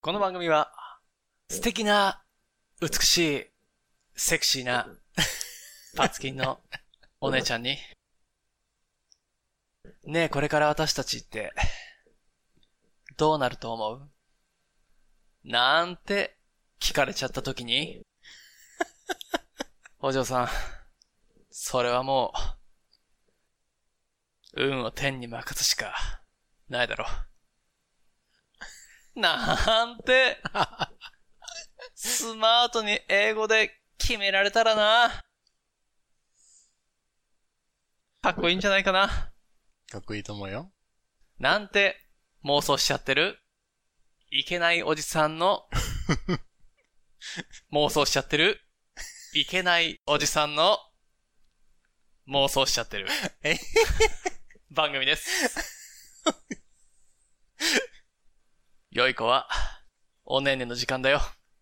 この番組は素敵な、美しい、セクシーなパツキンのお姉ちゃんに、ねえこれから私たちってどうなると思う？なんて聞かれちゃった時に、お嬢さん、それはもう運を天に任すしかないだろう。なんてスマートに英語で決められたらな。かっこいいんじゃないかな。 かっこいいと思うよ。 なんて妄想しちゃってるいけないおじさんの妄想しちゃってるいけないおじさんの妄想しちゃってる番組です。良い子はおねんねの時間だよ。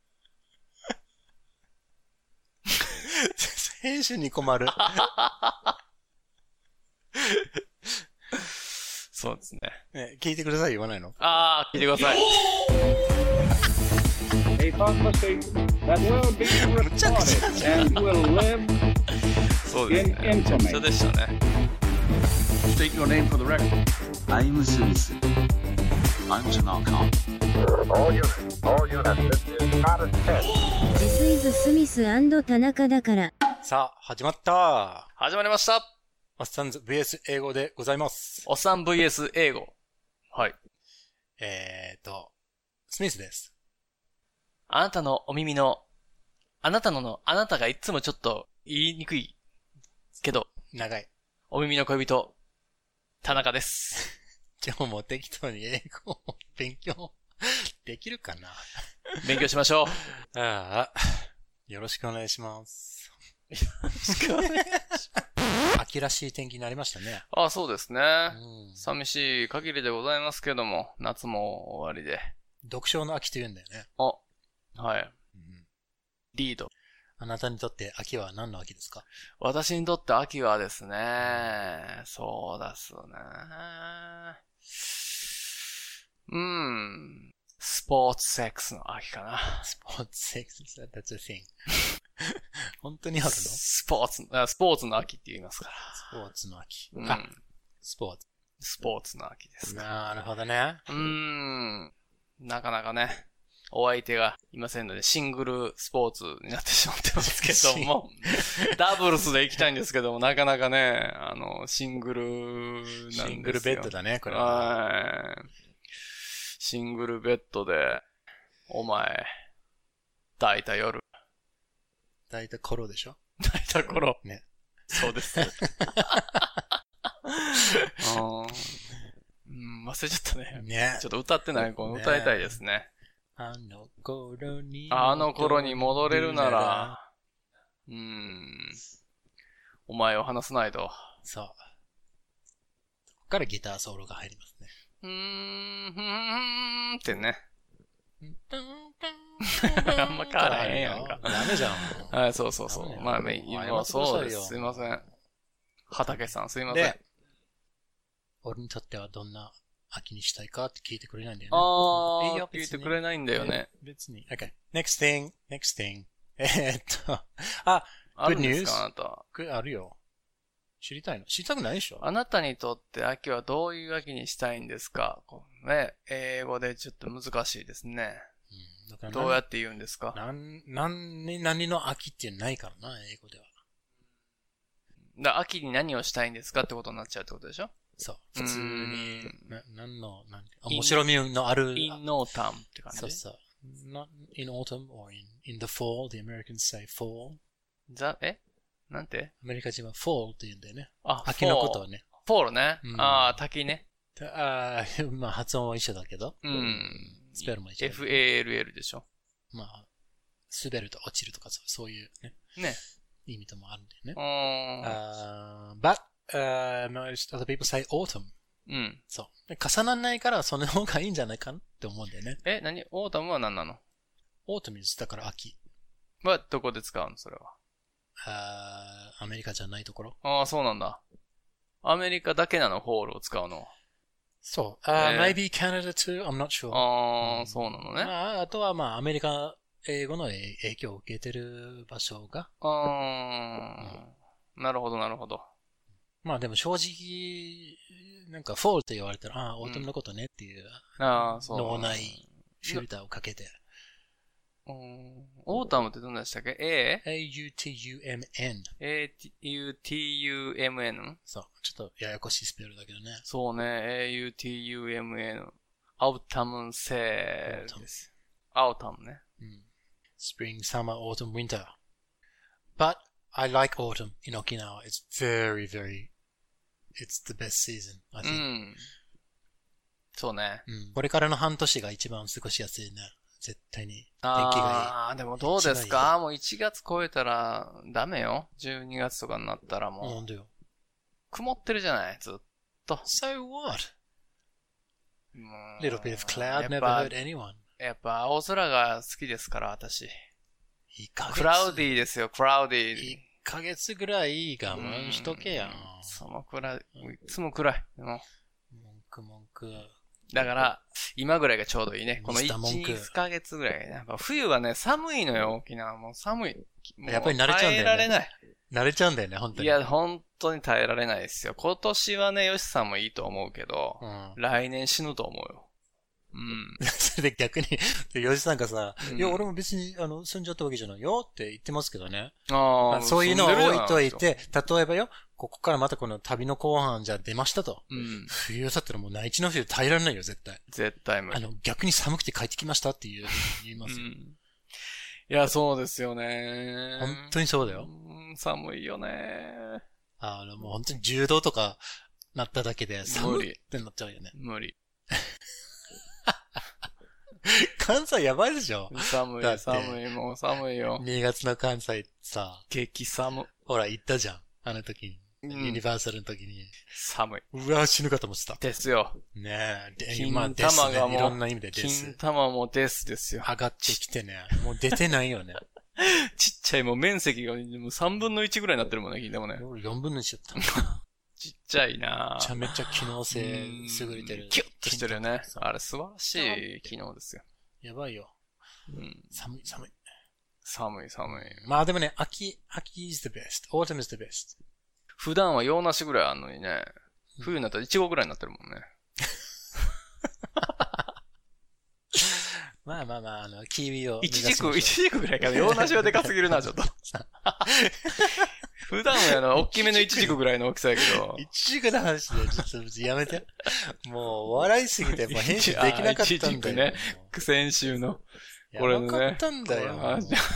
編集に困る。 そうですね。 ね、聞いてください言わないの？ 聞いてください。 A conversation that will be recorded and will live そうですね。めちゃくちゃでしたね。 State your name for the record. I'm Smith. I'm Tanaka. All units, this is not a test. This is スミス&田中だから。 さあ、始まった。 始まりました。 おっさんず VS 英語でございます。 おっさん VS 英語。はい。 スミスです。 あなたのお耳の、あなたがいつもちょっと言いにくいけど、 長い。 お耳の恋人、田中です。 今日も適当に英語を勉強できるかな？ 勉強しましょう。 よろしくお願いします。 よろしくお願いします。 秋らしい天気になりましたね。 そうですね。寂しい限りでございますけども、夏も終わりで。 読書の秋と言うんだよね。 はい。リード。 あなたにとって秋は何の秋ですか？ 私にとって秋はですね、そうですね。スポーツセックスの秋かな。 スポーツセックス、that's a thing. 本当にあるの？ スポーツの秋って言いますから。 スポーツの秋。スポーツの秋です。 なるほどね。 なかなかね、お相手がいませんので、シングルスポーツになってしまってますけども、ダブルスで行きたいんですけども、なかなかね、シングルなんですよ。 シングルベッドだね、これは。シングルベッドで、お前、抱いた夜。 抱いた頃でしょ？ 抱いた頃。 ね。そうです。 忘れちゃったね。 ね。 ちょっと歌ってない子、歌いたいですね。 あの頃に戻れるなら、お前を離さないと。 そう。ここからギターソロが入りますね。 ってね。あんま変わらへんやんか。 ダメじゃん。 はい、そう。まあ、今そうです。すいません。畑さん、すいません。 俺にとってはどんな秋にしたいかって聞いてくれないんだよね。 聞いてくれないんだよね。 別に。Okay. Next thing. ある good んです news. か、あなた。 あるよ。知りたいの？知りたくないでしょ？ あなたにとって秋はどういう秋にしたいんですか？ね、英語でちょっと難しいですね。どうやって言うんですか？ 何の秋ってないからな、英語では。 秋に何をしたいんですかってことになっちゃうってことでしょ？ そう。普通に、面白みのある。 in autumn って感じ？ そう。not in autumn or in the fall. The Americans say fall. なんて？ アメリカ人は fall って言うんだよね。 秋のことはね。 fall ね。滝ね。 まあ発音は一緒だけど。スペルも一緒。 FALL でしょ。 まあ、滑ると落ちるとかそういうね。意味ともあるんだよね。But, most other people say autumn. そう。重ならないからその方がいいんじゃないかなって思うんだよね。 autumn は何なの？ autumn is だから秋。 はどこで使うのそれは？ アメリカじゃないところ。 そうなんだ。アメリカだけなの、フォールを使うの。 そう。maybe Canada too, I'm not sure. ああ、そうなのね。 あとはアメリカ英語の影響を受けてる場所が。 なるほど、なるほど。 でも正直、なんか fall と言われたら、オートムのことねっていう、脳内フィルターをかけて。 オータムってどんなでしたっけ？ A-U-T-U-M-N。 A-U-T-U-M-N？ そう。ちょっとややこしいスペルだけどね。 そうね。A-U-T-U-M-N。アウタムセーです。アウタムね。 Spring, summer, autumn, winter. But I like autumn in Okinawa. It's very, very, it's the best season, I think. そうね。 これからの半年が一番過ごしやすいね。絶対に。天気がいい。でもどうですか？もう1月超えたらダメよ。12月とかになったらもう。 なんでよ。 曇ってるじゃないずっと。 So what? Little bit of cloud never hurt anyone. やっぱ青空が好きですから、私。クラウディーですよ、クラウディー。 1ヶ月ぐらい我慢しとけやん。 そのくらい、いつも暗い。 文句。 だから、今ぐらいがちょうどいいね。この1ヶ月ぐらいね。冬はね、寒いのよ、沖縄。もう寒い。 やっぱり慣れちゃうんだよね。耐えられない。慣れちゃうんだよね、本当に。 いや、本当に耐えられないですよ。今年はね、ヨシさんもいいと思うけど、来年死ぬと思うよ。 それで逆に、ヨシさんがさ、いや、俺も別に、住んじゃったわけじゃないよって言ってますけどね。そういうのを置いといて、例えばよ、ここからまたこの旅の後半じゃ出ましたと。冬だったらもう内地の冬耐えられないよ、絶対。 絶対無理。 逆に寒くて帰ってきましたって言いますよ。 いや、そうですよね。 本当にそうだよ。 寒いよね。 もう本当に10度とかなっただけで寒いってなっちゃうよね。 無理。 関西やばいでしょ？ 寒い、もう寒いよ。 2月の関西さ。 激寒。 ほら、行ったじゃん。あの時に。ユニバーサルの時に。 寒い。 うわ、死ぬかと思ってた。 ですよ。 ねえ。 金玉がもう、 いろんな意味でです。 金玉もですよ。 上がってきてね。もう出てないよね。 ちっちゃいもう面積がもう3分の1ぐらいになってるもんね、金玉ね。 4分の1だった。 ちっちゃいなめちゃめちゃ機能性優れてる。 キュッとしてるよね。あれ素晴らしい機能ですよ。 やばいよ。寒い。でもね、秋 is the best. Autumn is the best. 普段は洋梨ぐらいあんのにね、冬になったらイチゴぐらいになってるもんね。 キウイを。 イチジクぐらいかな。洋梨はでかすぎるな、ちょっと。普段は大きめのイチジクぐらいの大きさやけど。 イチジクの話でちょっとやめて。もう笑いすぎてもう編集できなかったんだよ。イチジクね。先週の。これね。 やばかったんだよ。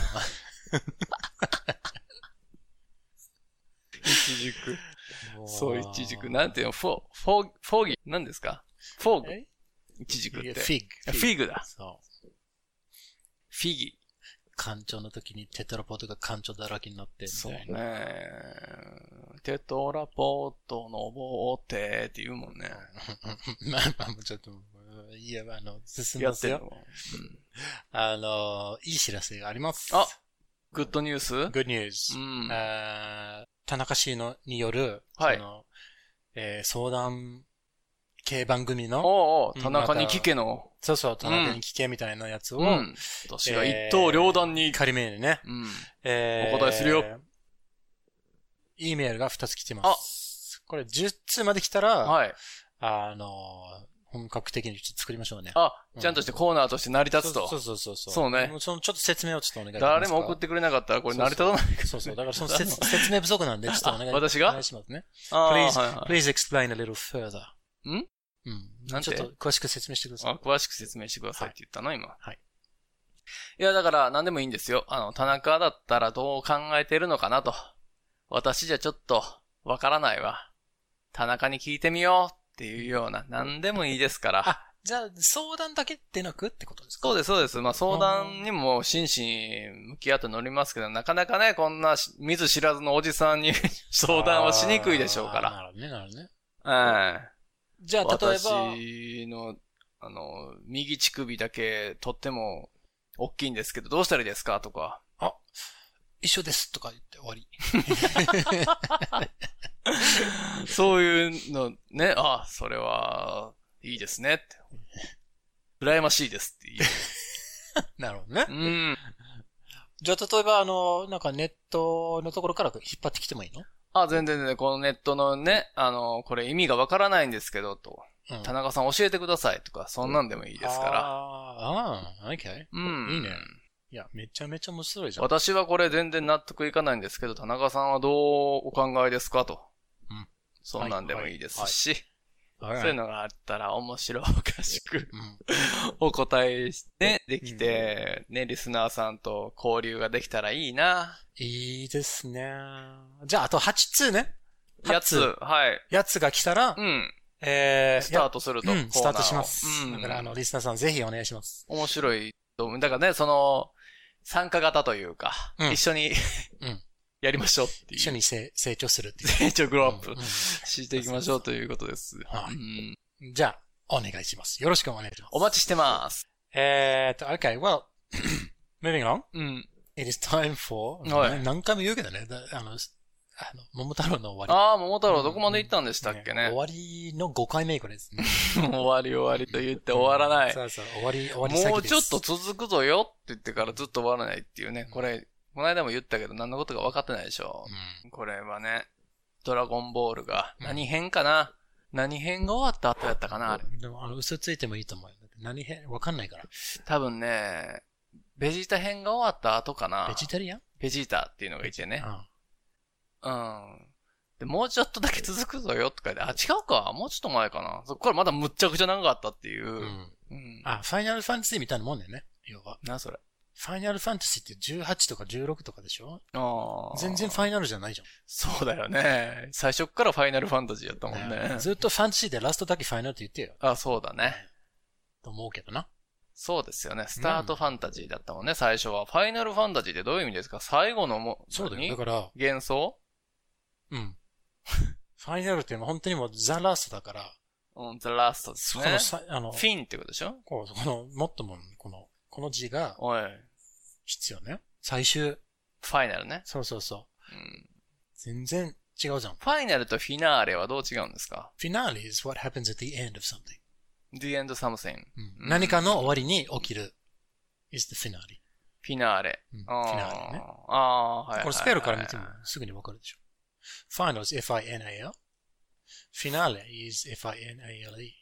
イチジク。そう、イチジク。なんていうのフォーギ。何ですかフォーグ。イチジクって。 フィグだ。 そう。 フィギ。 干潮の時にテトラポットが干潮だらけになってそうね。テトラポット登ってって言うもんね。 ちょっと、いや、進みますよ。いい知らせがあります。 グッドニュース？ グッドニュース。田中氏による、相談系番組の、 田中に聞けの。 そう、田中に聞けみたいなやつを、 私が一刀両断に。 仮名でね。 お答えするよ。 E メールが2つ来てます。これ10通まで来たら、本格的に作りましょうね。 ちゃんとしてコーナーとして成り立つと。 そう。 そうね。 ちょっと説明をちょっとお願いします。 誰も送ってくれなかったらこれ成り立たない。 そう。だからその説明不足なんで、ちょっとお願いしますね。Please explain a little further. ちょっと詳しく説明してください。 詳しく説明してくださいって言ったの今。 はい。 いや、だから何でもいいんですよ。田中だったらどう考えてるのかなと。私じゃちょっとわからないわ。田中に聞いてみようっていうような、何でもいいですから。 じゃあ相談だけでなくってことですか？ そうです。相談にも真摯に向き合って乗りますけど、なかなかね、こんな見ず知らずのおじさんに相談はしにくいでしょうから。 なるほどね。 じゃあ、例えば。私の、右乳首だけとっても大きいんですけど、どうしたらいいですかとか。 一緒ですとか言って終わり。 そういうのね、それは、 いいですねって。羨ましいですって言う。 なるほどね。 うん。 じゃあ、例えば、なんかネットのところから引っ張ってきてもいいの？ 全然ね、このネットのね、これ意味がわからないんですけど、と。田中さん教えてくださいとか、そんなんでもいいですから。 OK。 うん。 いいね。いや、めちゃめちゃ面白いじゃん。 私はこれ全然納得いかないんですけど、田中さんはどうお考えですかと。 うん。 そんなんでもいいですし。そういうのがあったら面白おかしく、お答えしてできて、ね、リスナーさんと交流ができたらいいな。 いいですね。じゃあ、あと8通ね。 8つ。はい。 8つが来たら、 スタートすると。 スタートします。だから、リスナーさんぜひお願いします。 面白いと思う。だからね、参加型というか、一緒にやりましょうっていう。 一緒に成長するっていう。 成長グローアップしていきましょうということです。 じゃあ、お願いします。よろしくお願いします。 お待ちしてます。 Okay, well, moving along. It is time for, 何回も言うけどね、桃太郎の終わり。桃太郎どこまで行ったんでしたっけね。 終わりの5回目これですね。 終わりと言って終わらない。 そうそう、終わり先です。 もうちょっと続くぞよって言ってからずっと終わらないっていうね。この間も言ったけど何のことか分かってないでしょ。これはね、ドラゴンボールが何編かな、何編が終わった後やったかなあれ。 でも嘘ついてもいいと思うよ。何編分かんないから。 多分ね、ベジータ編が終わった後かな。 ベジタリアン？ ベジータっていうのがいてね。で、もうちょっとだけ続くぞよとかで、違うか。もうちょっと前かな。そこからまだむっちゃくちゃ長かったっていう。 ファイナルファンタジーみたいなもんだよね。要は。 それ。 ファイナルファンタジーって18とか16とかでしょ？全然ファイナルじゃないじゃん。 そうだよね。最初からファイナルファンタジーやったもんね。 ずっとファンタジーでラストだけファイナルって言ってよ。 そうだね。 と思うけどな。 そうですよね。スタートファンタジーだったもんね、最初は。ファイナルファンタジーってどういう意味ですか？最後のそうだよ。だから。 幻想？ ファイナルっていうのは本当にもうザラストだから。 ザラストですね。フィンってことでしょ？ もっとも、この字が、必要ね。最終。 ファイナルね。 そう。全然違うじゃん。 ファイナルとフィナーレはどう違うんですか？ フィナーレ is what happens at the end of something.The end of something. 何かの終わりに起きる is the finale. フィナーレ。 フィナーレね。 はい。 これスペルから見てもすぐにわかるでしょ。Final is F-I-N-A-L. Finale is F-I-N-A-L-E.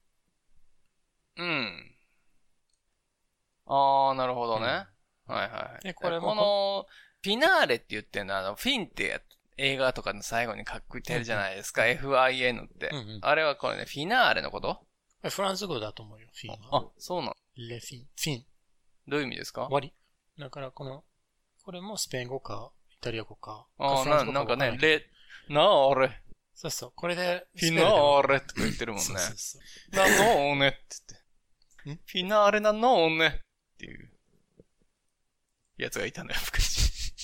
なるほどね。 で、これも。 この、フィナーレって言ってるのは、フィンって映画とかの最後に書いてるじゃないですか。F-I-N って。あれはこれね、フィナーレのこと？ フランス語だと思うよ、フィンは。 そうなの？ レフィン。 どういう意味ですか？ 終わり。だからこれもスペイン語か、イタリア語か。 なんかね、なあ俺。 そう。これで、 フィナーレって言ってるもんね。なのねって言って。フィナーレなのねっていうやつがいたのよ、昔。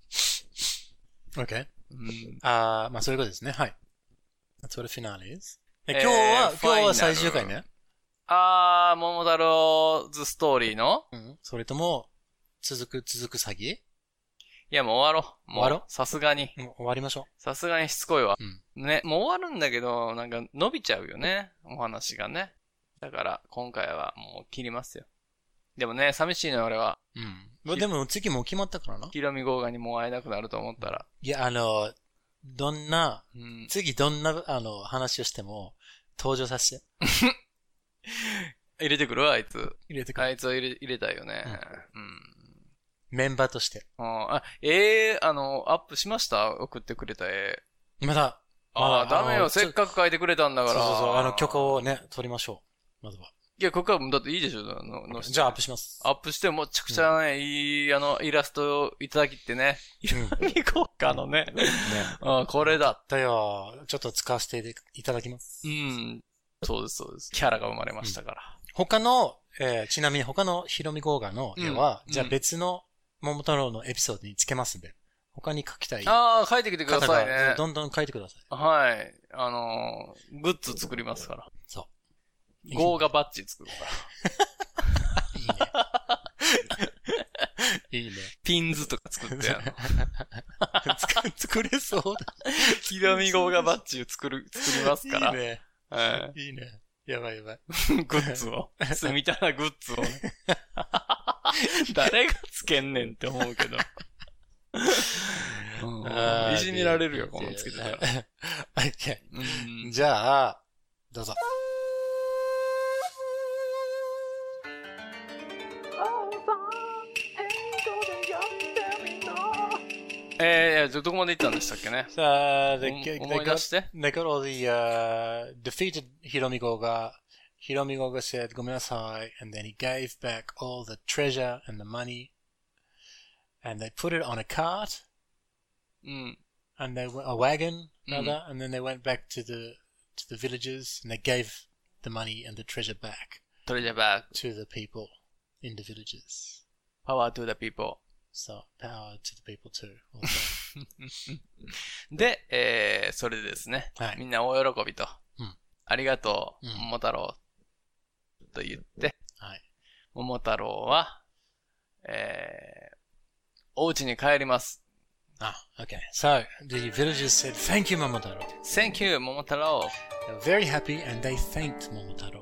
OK。まあそういうことですね。はい。That's what a finale is. 今日は最終回ね。 桃太郎ズストーリーの？ それとも、続く詐欺？いや、もう終わろう。 終わろう。 さすがに。 終わりましょう。 さすがにしつこいわ。ね、もう終わるんだけど、なんか伸びちゃうよね。お話がね。だから、今回はもう切りますよ。でもね、寂しいのよ、俺は。 でも次もう決まったからな。 ヒロミ号がにもう会えなくなると思ったら。 いや、次どんな、話をしても、登場させて。 入れてくるあいつ。 入れてくる。 あいつを入れたいよね。 メンバーとして。 アップしました？送ってくれた絵。 まだ。 ダメよ。せっかく書いてくれたんだから。 そう。許可をね、取りましょう。まずは。 いや、ここはだっていいでしょ。 じゃあアップします。 アップしてもめちゃくちゃね、いい、イラストをいただきってね。いこうかのね。これだ。 だよ。ちょっと使わせていただきます。 そうです。キャラが生まれましたから。 他の、ちなみに他のヒロミゴーガの絵は、じゃあ別の桃太郎のエピソードにつけますんで。他に書きたい。 書いてきてくださいね。 どんどん書いてください。 はい。グッズ作りますから。 そう。 ゴーガバッジ作るから。いいね。 ピンズとか作って作れそうだ。 ヒロミゴーガバッジを作りますから。 いいね。いいね。 やばいやばい。 グッズを。住みたなグッズをね。誰がつけんねんって思うけど。いじめられるよ、このつけてたら。 OK。じゃあ、どうぞ。 どこまで行ったんでしたっけね。 思い出して。 They got all the, defeated Hiromigo が said, ごめんなさい, and then he gave back all the treasure and the money, and they put it on a cart, and they a wagon, rather, and then they went back to the villages, and they gave the money and the treasure back. Treasure back. To the people in the villages. Power to the people. So, power to the people too. で、それでですね、はい、みんな大喜びと、ありがとう、桃太郎と言って、はい、桃太郎は、お家に帰ります。 Okay. So, the villagers said, thank you, Momotaro. Thank you, Momotaro. They were very happy and they thanked Momotaro.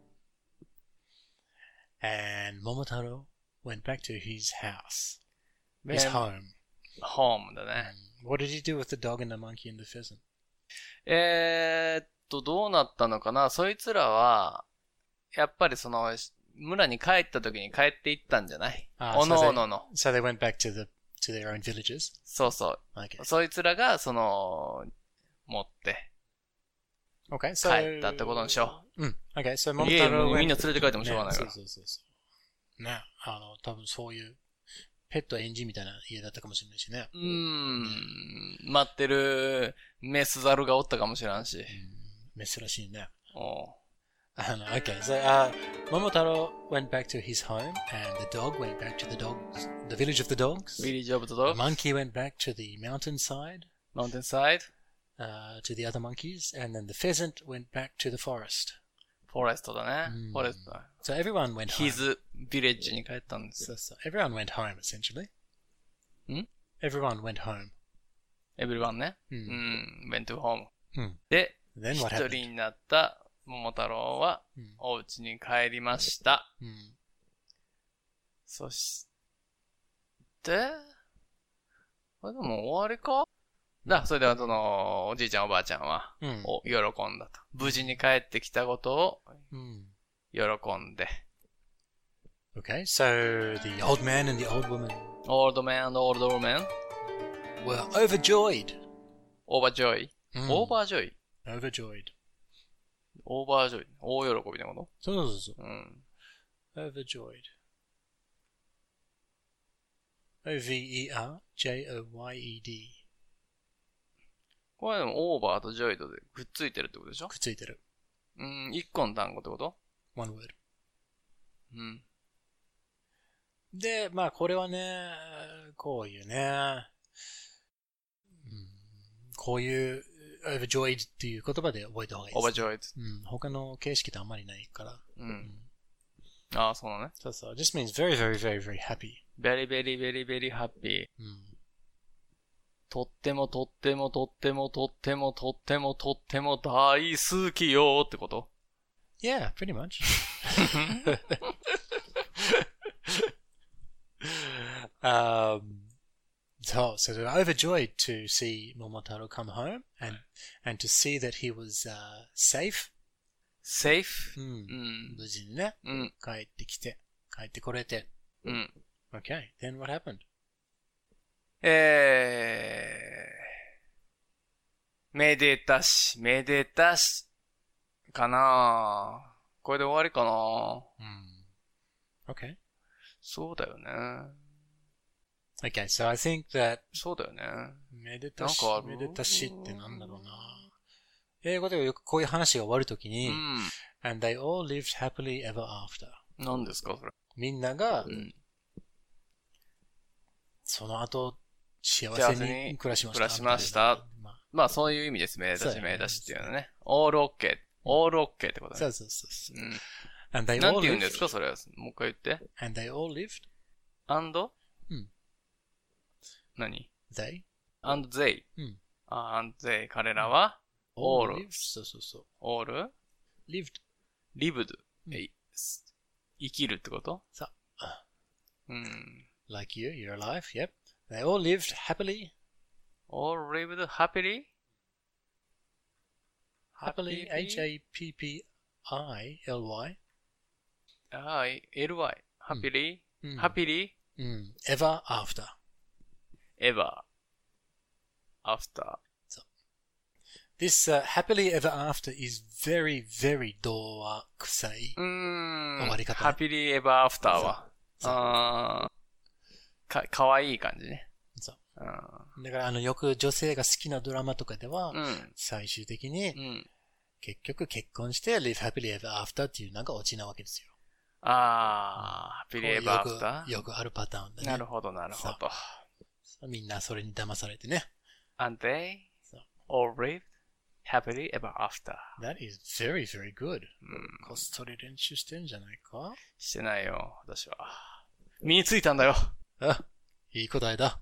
And Momotaro went back to his house. His home. Home だね。 What did he do with the dog and the monkey and the pheasant? どうなったのかな、そいつらは、やっぱりその、村に帰った時に帰っていったんじゃない？おのおのの。 So they went back to their own villages? そうそう。Okay. そいつらが、持って、 Okay, so... 帰ったってことにしよう。 Okay, so Momotaro went... みんな連れて帰ってもしょうがないから。 そう。ね、多分そういう、ペットエンジンみたいな家だったかもしれないしね。 待ってるメスザルがおったかもしれんし。 珍しいね。Okay, so, Momotaro went back to his home, and the dog went back to the village of the dogs. Village of the dogs. The monkey went back to the mountainside. Mountainside. To the other monkeys, and then the pheasant went back to the forest. Forest だね。Forest だ。 So everyone went home. His village に帰ったんです。 So everyone went home, essentially. Everyone went home. Everyone ね。went to home. で、一人になった桃太郎は、お家に帰りました。そして、これでも終わりか？それではおじいちゃんおばあちゃんは、喜んだと。無事に帰ってきたことを、喜んで。 Okay, so the old man and the old woman. Old man and old woman were overjoyed. Overjoyed? Overjoyed? Overjoyed. Overjoyed. 大喜びのこと？ そう。Overjoyed. O-V-E-R-J-O-Y-E-D. これでもオーバーとジョイドでくっついてるってことでしょ？ くっついてる。 一個の単語ってこと？ One word. で、まあこれはね、こういうね、こういう overjoyed っていう言葉で覚えた方がいいです、ね。 overjoyed。 他の形式ってあんまりないから。 ああ、そうなのね。 そう。Just means very, very, very, very happy. Very, very, very, very happy. とってもとってもとってもとってもとってもとっても大好きよってこと？ Yeah, pretty much. So they were overjoyed to see Momotaro come home and to see that he was safe. Safe? 無事にね、帰ってこれて。Okay, then what happened? めでたしかな。これで終わりかな。 Okay. そうだよね。 Okay, so I think that そうだよね。 めでたしってなんだろうな。英語ではよくこういう話が終わるときに、and they all lived happily ever after. 何ですかそれ。みんなが、その後、幸せに暮らしました。 まあそういう意味です。めでたしっていうのはね。all OK ってことね。 そう。 なんて言うんですかそれは。もう一回言って。 and they all lived? and? 何 they? and they. and they. 彼らは all. そう。 all? lived. lived. 生きるってこと？ そう。Like you, you're alive, yep. They all lived happily. All lived happily? Happily, Happily. L-Y. Happily? Happily? Ever after. Ever after. So, this happily ever after is very, very 童話臭い終わり方、ね。 happily ever after は。かわいい感じね。 そう。だからよく女性が好きなドラマとかでは、最終的に、結局結婚して live happily ever after っていうのがオチなわけですよ。 happily ever after? よくあるパターンだね。 なるほど、なるほど。 みんなそれに騙されてね。 And they all lived happily ever after. That is very, very good. こっそり練習してんじゃないか？ してないよ、私は。身についたんだよ。 いい答えだ。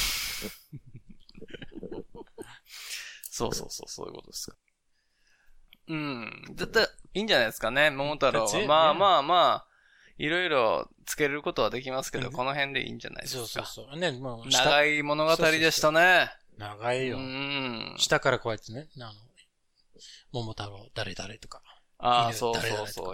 そういうことですか。絶対いいんじゃないですかね、桃太郎は。まあ、いろいろつけることはできますけど、この辺でいいんじゃないですか。 そう。ね、もう長い物語でしたね。 長いよ。下からこうやってね、桃太郎誰々とか。 そう、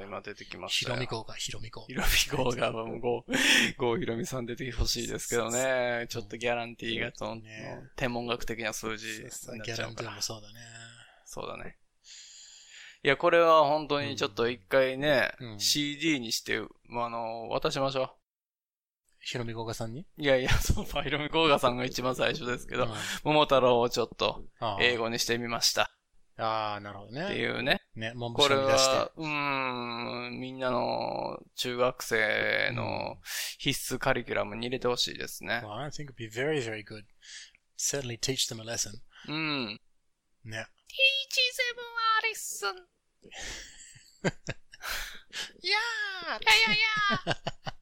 今出てきましたよ。 ひろみ号が、 もう、郷ひろみさん出てほしいですけどね。ちょっとギャランティーが天文学的な数字になっちゃうから。 ギャランティーもそうだね。 そうだね。いや、これは本当にちょっと一回ね、CD にして、渡しましょう。 ひろみごうがさんに？ いや、ひろみごうがさんが一番最初ですけど、桃太郎をちょっと英語にしてみました。 なるほどね。 っていうね。 文部省に出して。 これは、みんなの中学生の必須カリキュラムに入れてほしいですね。 Well, I think it'd be very, very good. Certainly teach them a lesson. ね。 Teach them a lesson. Yeah.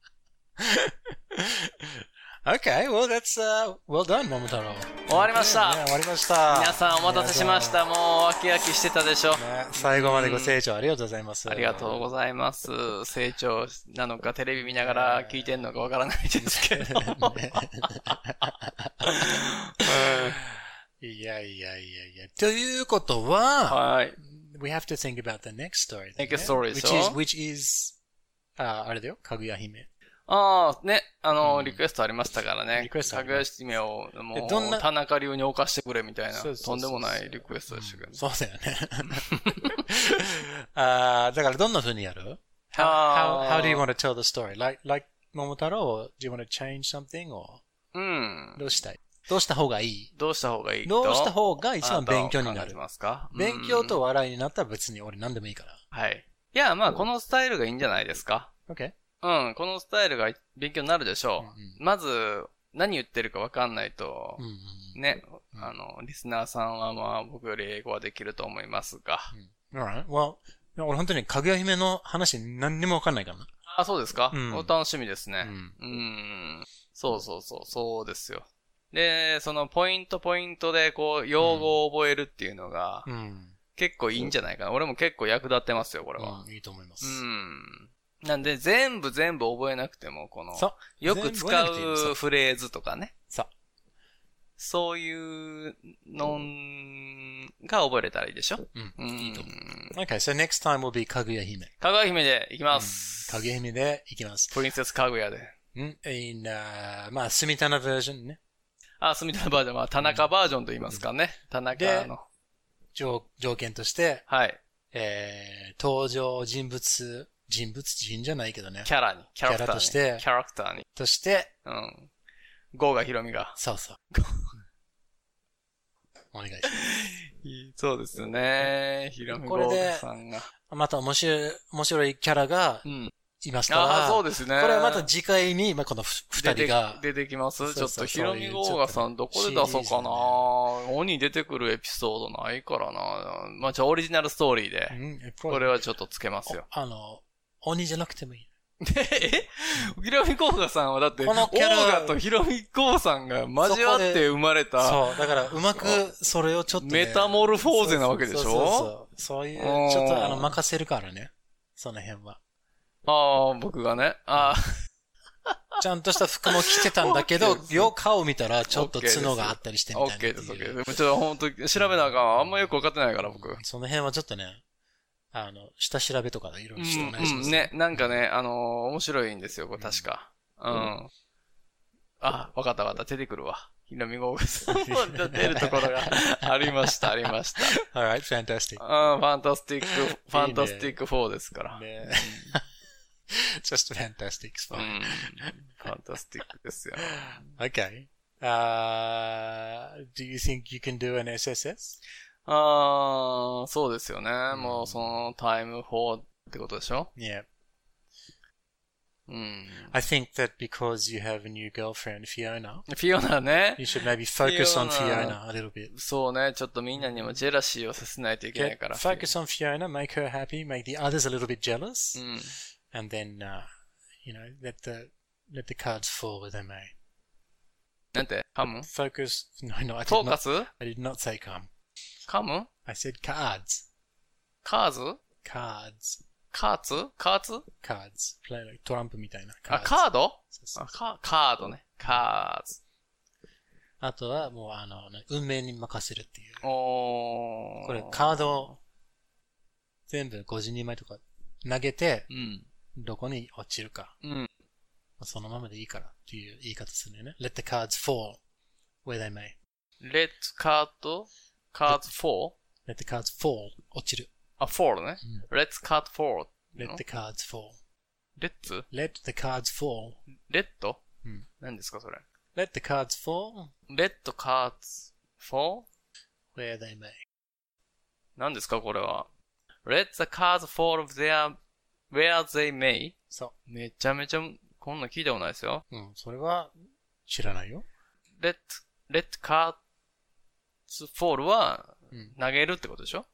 Okay, well that's well done, 桃太郎。 終わりました。 終わりました。 皆さんお待たせしました。もうワキワキしてたでしょ。 最後までご清聴ありがとうございます。 ありがとうございます。清聴なのかテレビ見ながら聞いてんのかわからないですけど。 いや。ということは、 はい。 We have to think about the next story. Next story でしょ。 which is あれだよ、かぐや姫。 ね、リクエストありましたからね。かぐや姫を、もう、田中流に犯してくれみたいな、とんでもないリクエストでしたけど。 そうだよね。だからどんな風にやる？ How do you want to tell the story? Like 桃太郎 or do you want to change something or? どうしたい？どうした方がいい？ どうした方が一番勉強になる。勉強と笑いになったら別に俺何でもいいから。 はい。いや、まあこのスタイルがいいんじゃないですか。 OK。 このスタイルが勉強になるでしょう。まず、何言ってるか分かんないと、ね、リスナーさんはまあ僕より英語はできると思いますが。 Alright. Well, 俺本当にかぐや姫の話何にも分かんないからな。 そうですか？お楽しみですね。そうですよ。で、そのポイントでこう、用語を覚えるっていうのが、結構いいんじゃないかな。俺も結構役立ってますよ、これは。 いいと思います。 なんで、全部覚えなくても、この、よく使うフレーズとかね。そういうのが覚えれたらいいでしょ？ いいと思う。Okay, so next time will be かぐや姫。 かぐや姫で行きます。 かぐや姫で行きます。 プリンセスかぐやで。 まあ、すみたなバージョンね。 すみたなバージョンは、田中バージョンと言いますかね。田中の。 条件として、 はい。 登場人じゃないけどね。 キャラとして、 郷がひろみが。 そう。お願いします。 そうですよね。ひろみ郷さんが。 また面白いキャラが、いますから。 そうですね。 これはまた次回に、この二人が。 出てきます？ちょっとひろみ郷さんどこで出そうかな。鬼出てくるエピソードないからな。じゃあオリジナルストーリーで。これはちょっとつけますよ。 鬼じゃなくてもいい。 ひろみこうがさんはだって、オーガとひろみこうさんが交わって生まれた。 そう、だからうまくそれをちょっと、 メタモルフォーゼなわけでしょ？ そういう、ちょっと任せるからね。 その辺は。 ああ、僕がね。ああ。 ちゃんとした服も着てたんだけど、よく顔見たらちょっと角があったりしてみたいな。 OK です、OK です。ちょっと本当調べなあかん。あんまよくわかってないから、僕。 その辺はちょっとね、下調べとかでいろいろしてお願いします。 ね、なんかね、面白いんですよ、これ確か。あ、わかったわかった。出てくるわ。ひらみごが出るところがありました。 Alright, fantastic. ファンタスティック4ですから。 ねJust fantastic. ファンタスティックですよ。 Okay. Do you think you can do an SSS? そうですよね。もうそのタイム4ってことでしょ Yeah. I think that because you have a new girlfriend, Fiona. Fiona ね。 You should maybe focus on Fiona a little bit. そうね。ちょっとみんなにもジェラシーをさせないといけないから。 Focus on Fiona, make her happy, make the others a little bit jealous. And then, let the cards fall where they may. なんて come? Focus. No, I did Focus? I did not say come. Come? I said cards. Cards? Cards. Cards? Cards. Play like トランプみたいな。 カード？カードね。Cards. あとはもう運命に任せるっていう。 これカードを全部52枚とか投げて、どこに落ちるか。そのままでいいからっていう言い方するよね。Let the cards fall where they may. Let cards fall? Let the cards fall. 落ちる。 fall ね。Let's card fall. Let the cards fall. Let the cards fall. Let? 何ですかそれ。 Let the cards fall. Let cards fall? Where they may. 何ですかこれは。Let the cards fall where they may? そう。 めちゃめちゃ、こんな聞いたことないですよ。 それは知らないよ。 Let cards fall は、投げるってことでしょ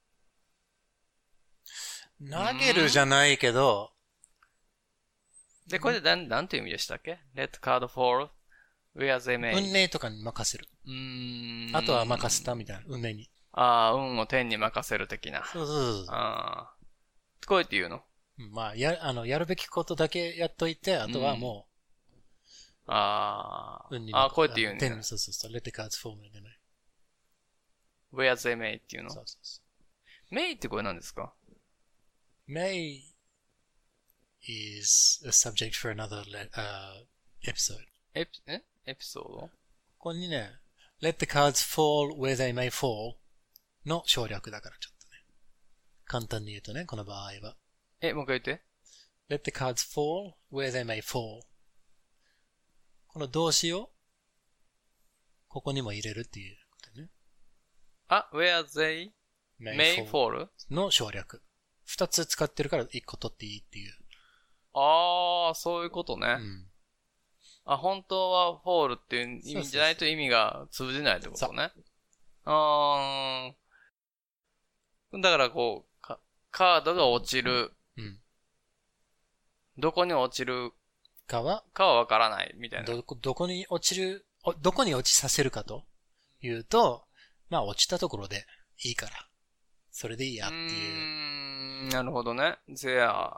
投げるじゃないけど。 で、これでなんていう意味でしたっけ ?Let card fall where they may. 運命とかに任せる。あとは任せたみたいな、運命に。 運を天に任せる的な。 そう。 こうやって言うのまあ、やるべきことだけやっといて、あとはもう。運にこうやって言うんだよ。 そう。Let the cards fall where they may. where they may っていうのそう。 may ってこれ何ですか May is a subject for another episode. エピソードここにね、Let the cards fall where they may fall の省略だからちょっとね。簡単に言うとね、この場合は。 もう一回言って。 Let the cards fall where they may fall. この動詞をここにも入れるっていうことね。 where they may fall? の省略。二つ使ってるから一個取っていいっていう。 そういうことね。本当はフォールっていう意味じゃないと意味が通じないってことね。だからこう、カードが落ちる。どこに落ちるかはわからないみたいな。 どこに落ちさせるかというと、まあ落ちたところでいいから。それでいいやっていう。 なるほどね。where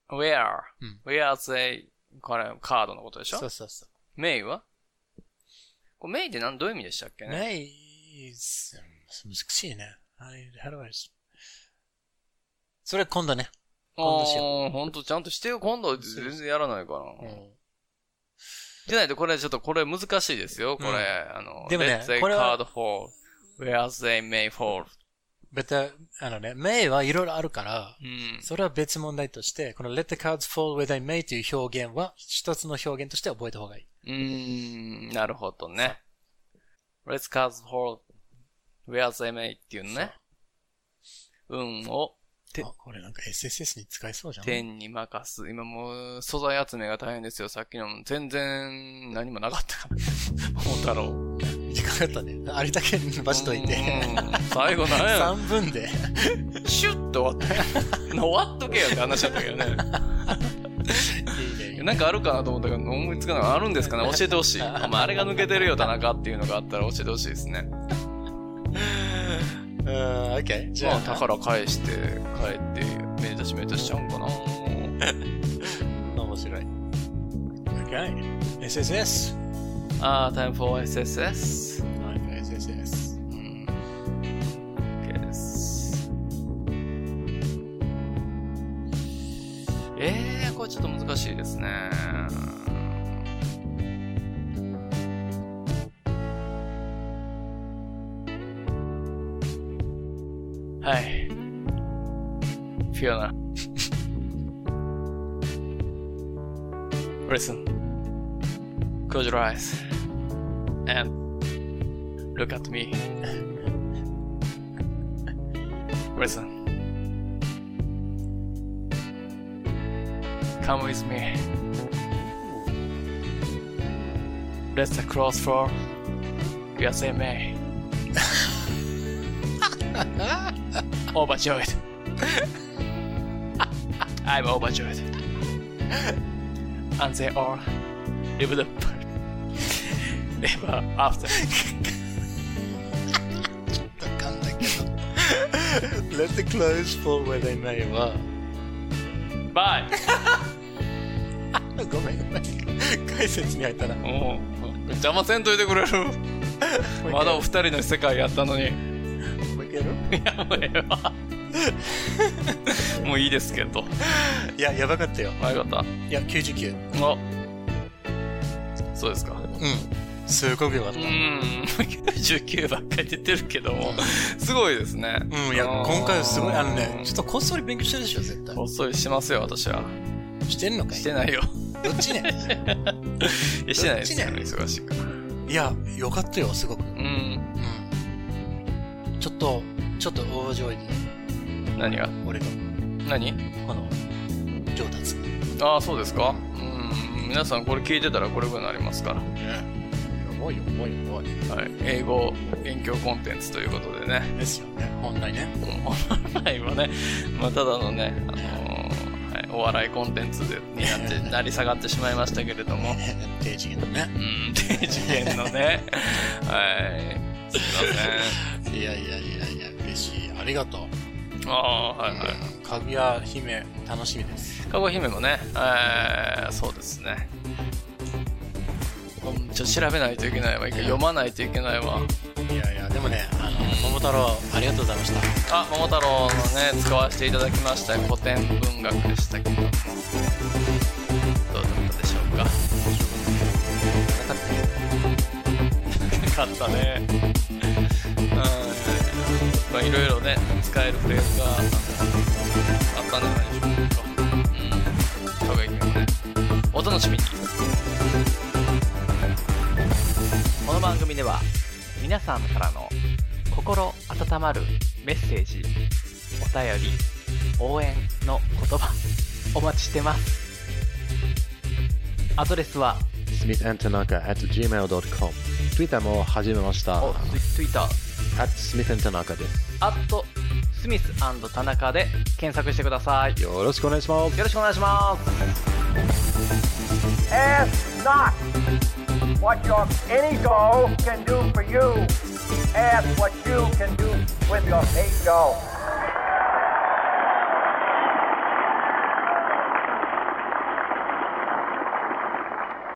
they これカードのことでしょそう。 may はこれ may ってどういう意味でしたっけね may is 難しいね。how do I それ今度ね。今度しよう。 ほんとちゃんとしてよ。今度全然やらないかな。じゃないとこれ難しいですよ。これ、 でもね、 Let they card fall where they may fall. may はいろいろあるから、それは別問題として、この let the cards fall where they may という表現は一つの表現として覚えた方がいい。 なるほどね。let the cards fall where they may っていうのね。運をこれなんか SSS に使えそうじゃん。 天に任す。今もう素材集めが大変ですよ。さっきの全然何もなかったから。桃太郎。 短かったね。あれだけ伸ばしといて。 最後何や 3分で。 シュッと終わった。終わっとけよって話だったけどね。いいね。なんかあるかなと思ったけど、思いつかない。あるんですかね教えてほしい。お前あれが抜けてるよ、田中っていうのがあったら教えてほしいですね。 OK。じゃあ。 宝返して、帰って、 メータしちゃうんかな。 面白い。Okay. SSS. Time for SSS. Time for SSS. OK です。これちょっと難しいですね。はい。フィオナ。Listen. Close your eyes. And look at me. Listen. Come with me. Let's cross for USA. Overjoyed. I'm overjoyed. And they all live ever after. ちょっとわかんないけど。Let the clothes fall where they may は。 Bye! ごめん。解説に入ったな。 邪魔せんといてくれる。まだお二人の世界やったのに。 もういける？ いや、もうええわ。もういいですけど。 いや、やばかったよ。 よかった。 いや、99。 そうですか。 すごくよかった。 99ばっかり出てるけども、すごいですね。 いや、今回はすごい、ちょっとこっそり勉強してるでしょ、絶対。 こっそりしますよ、私は。 してんのかい？ してないよ。 どっちね？ してないですよ、忙しいから。 いや、よかったよ、すごく。ちょっとオーバージョイで。 何が？ 俺が。 何？ この、上達。 ああ、そうですか？皆さんこれ聞いてたらこれぐらいになりますから。 はい、 英語勉強コンテンツということでね。 ですよね、本来ね。 本来はね、ただのね、お笑いコンテンツになり下がってしまいましたけれども。 低次元のね。 低次元のね。はい。すいません。 いや、嬉しい。ありがとう。 はい。 かぐや姫、楽しみです。 かぐや姫もね、そうですね。ちょっと調べないといけないわ。読まないといけないわ。 いや、でもね、桃太郎、ありがとうございました。 桃太郎のね、使わせていただきました古典文学でしたけども。どうだったでしょうか。なかったね。いろいろね、使えるフレーズがあったんじゃないでしょうか。かぐや姫もね、お楽しみに。 この番組では皆さんからの心温まるメッセージ、お便り、応援の言葉お待ちしてます。アドレスは smithandtanaka@gmail.com。 Twitter も始めました。 Twitter @smithandtanaka です。 スミス&田中で検索してください。 よろしくお願いします。 よろしくお願いします。 Ask not what your any doll can do for you. Ask what you can do with your ego.